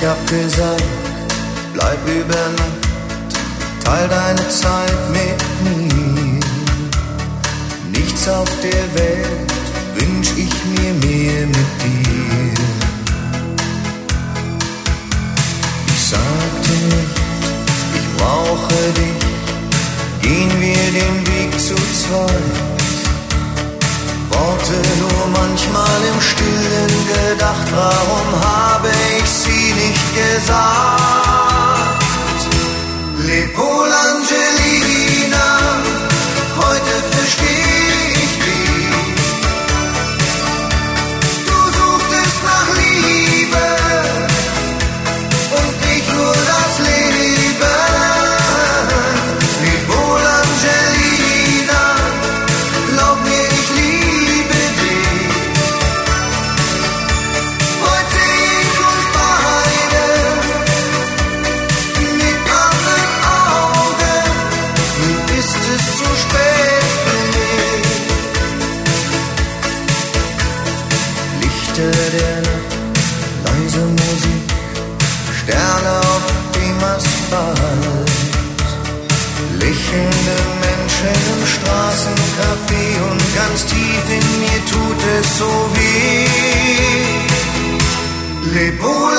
Ich hab gesagt, bleib über Nacht, teil deine Zeit mit mir. Nichts auf der Welt wünsch ich mir mehr mit dir. Ich sagte nicht, ich brauche dich, gehen wir den Weg zu zweit. Worte nur manchmal im Stillen gedacht, warum habe ich sie nicht gesagt? Leb wohl, Angelina, heute versteh ich dich. Du suchtest nach Liebe und nicht nur das Leben. Leb wohl, Angelina, glaub mir, ich liebe dich. Heute seh ich uns beide mit anderen Augen. Nun ist es zu spät für mich. Lichter der Nacht, leise Musik, Sterne auf dem Asphalt. Lächelnde Menschen im Straßencafé und ganz tief in mir tut es so weh. Leb wohl,